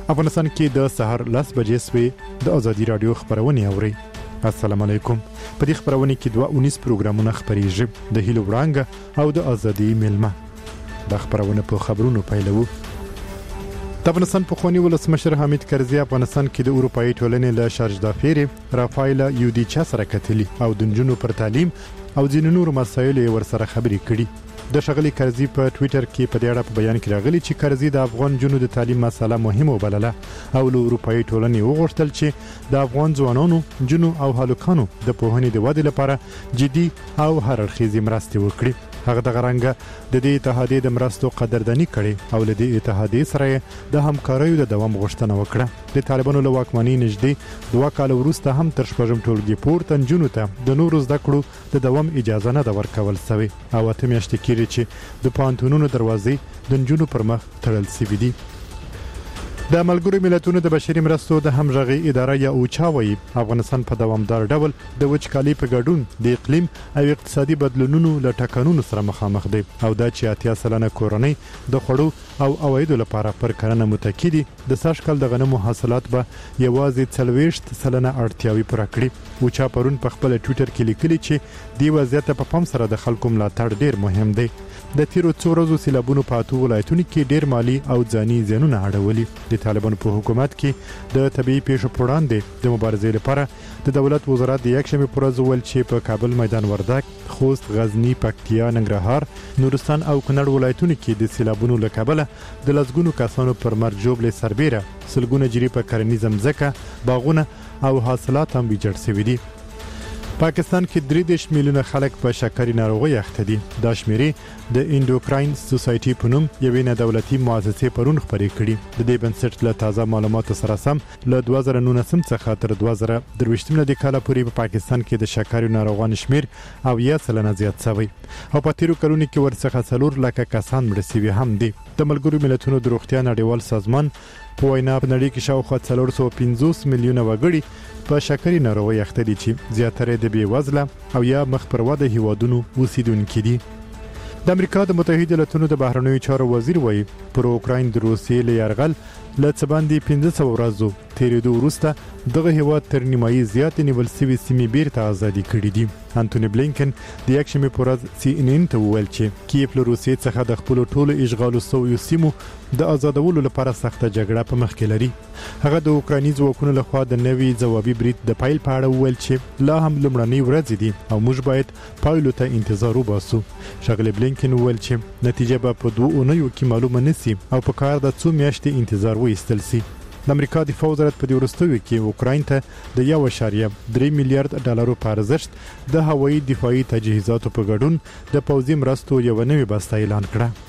افغانستان کې د سحر 10 بجې سوي د ازادي رادیو خبرونه اوري. السلام علیکم. په دې خبرونه کې 219 پروګرامونه خبريږي د هیلو وړانګه او د ازادي ملما. د خبرونه په خبرونو پیلوو. د افغانستان پخوانی ولسمشر حامد کرزي افغانستان کې د اروپאי ټولنې له شارج دافيري رافایل یودیچا سره کتلی او د جنونو پر تعلیم او ځینو نور مسایل ورسره خبري کړي. د شغلي کرزي په ټوئیټر کې په دې اړه په بیان کې راغلي چې کرزي د افغان جنونو د تعلیم مسله مهمه وبلله او له اروپאי ټولنې وغوښتل چې د افغان ځوانانو جنو او هلکانو د پوهنې د ودې لپاره جدي او هر اړخیزې مرستې وکړي. هغه د غرنګ د دې اتحادیې د مرستو قدردانی کړي او له دې اتحادیې سره د همکاریو د دوام غوښتنه وکړه. د طالبانو له واکمنۍ نږدې 2 کال وروسته هم تر شپږم ټولګي پورته جنونو ته د نورو زده کړو د دوام اجازه نه ده ورکول شوې او اته میاشتې کېږي چې د پانتونونو دروازې د جنونو پر مخ تړل شوې دي. د ملګرو ملتونو د بشري مرستو د همغږي اداره یا اوچا وایي افغانستان په دوامدار ډول د وچکالي په ګډون د اقلیم او اقتصادي بدلونونو له ټکنونو سره مخامخ دی او دا چې 80% کورنۍ د خوړو او عوایدو لپاره پر کرنه متکی دي. د ساشکل د غنمو حاصلات به یوازې 40% اړتیاوي پوره کړي. اوچا پرون په خپل ټوئیټر کې لیکلي چې دی وضعیت په پام سره د خلکو ملاتړ ډیر مهم دی. د تیرو څو ورځو سیلابونو په اتو ولایتونو کې ډیر مالی او ځاني زیانونه اړولي. د طالبانو په حکومت کې د طبيعي پیښو پر وړاندې د مبارزې لپاره د دولت وزارت د یکشنبه پر ورځ ول چې په کابل میدان وردګ، خوست، غزنی، پکتیا، ننګرهار، نورستان او کونړ ولایتونو کې د سیلابونو له کبله د لسګونو کسانو پر مرګ جوړ سربېره سلګونه جری په کرنیزه ځمکه، باغونه او حاصلات هم ویجاړ شوي دي. پاکستان کې 3 میلیونه خلک په شکرې ناروغي اخته دي. دا شمیرې د انډوکراین سوسایټي په نوم یوې نه دولتي مؤسسې پرون خبرې کړي. د دې بنسټ له تازه معلوماتو سره سم له 2019 څخه تر 2023 کال پورې په پاکستان کې د شکرې ناروغانو شمیر او 10% زیات شوی او په تیرو کلونو کې ورڅخه 4 لک کسان مړ شوي هم دي. د ملګرو ملتونو د روغتیا نړیوال سازمان په وینا په نړۍ کې شاوخوا 450 میلیونه وګړي په شکرې ناروغي اخته دي چې زیاتره د بیوزله او یا مخ پر وده هیوادونو اوسیدونکي دي. د امریکا د متحده ایالاتونو د بهرنیو چارو وزیر وایي پر اوکراین د روسیې له یرغل له څه باندې 1500 ورځو تیریدو وروسته دغه هیواد تر نیمایي زیات نیول شوی سیمې بیرته ازادي کړې دي. انټونی بلینکن د یکشنبه پر ورځ CNN ته وویل چې کیف له روسیې څخه د خپل ټولو اشغال شویو سیمو د آزادولو لپاره سخته جګړه په مخ کې لري. هغه د اوکرایني ځواکونو لخوا د نوي ځوابي برید د پایل په اړه وویل چې لا هم لمړنۍ ورځې دي او موږ باید پایلو ته انتظار وباسو. شغله بلینکن وویل چې نتیجه به په 2 اونیو کې معلومه نشي او په کار د 2 میاشتې انتظار وایستل شي. د امریکا دفاع وزارت په دې وروستیو کې اوکراین ته د 1.3 میلیارډ ډالرو په ارزښت د هوایي دفاعي تجهیزاتو په ګډون د پوځي مرستو یو نوې بسته اعلان کړه.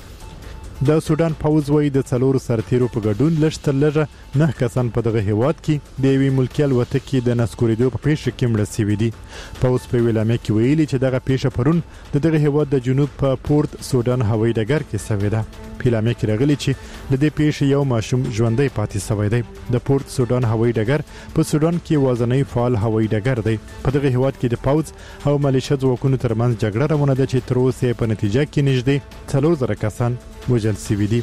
د سودان پوز وای د 4 سرتیرو په ګډون لشتر لږه 9 کسان په دغه هیواد کې د یوې ملکي الوتکې کې د نسکوریدو په پیښه کې مړه شوي دي. پوز په ویلامه کې ویلي چې دغه پیښه پرون د دغه هیواد د جنوب په پورت سودان هوایي ډګر کې شوې ده. پیلامه کې راغلي چې د دې پیښې یو ماشوم ژوندۍ پاتې شوی دی. د پورت سودان هوایي ډګر په سودان کې وازنۍ فعال هوایي ډګر دی. په دغه هیواد کې د پوز او ملیشه ځواکونو ترمنځ جګړه روانه ده چې تر اوسه په نتیجه کې نږدې 4000 کسان وژل شوي دي.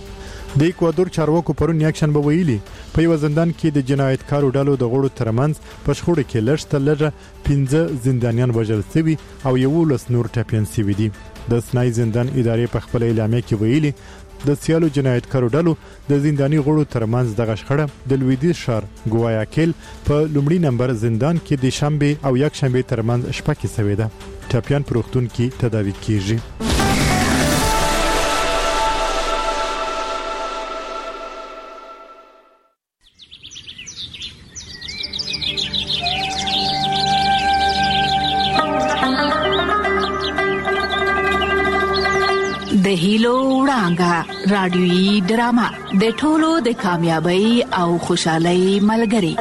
د ایکوادور چارواکو پرون یکشنبه ویلي په یو زندان کې د جنایتکارو ډلو د غړو ترمنځ په شخړه کې لږ 15 زندانیان وژل شوي او 11 نور ټپیان شوي دي. د سنای زندان ادارې په خپل اعلامیه کې ویلي د سیالو جنایتکارو ډلو د زنداني غړو ترمنځ دغه شخړه د لویدیز شهر ګواياکیل په لومړي نمبر زندان کې د شنبه او یکشنبه ترمنځ شپه کې شوې ده. ټپیان په روغتون کې تداوي کیږي. د هیلو وړانګه رادیويي ډرامه د ټولو د کامیابی او خوشحالۍ ملګری.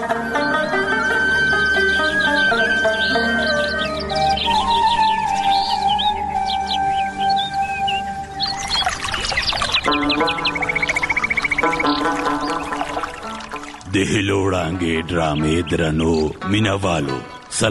د هیلو وړانګې ډرامې درنو مینوالو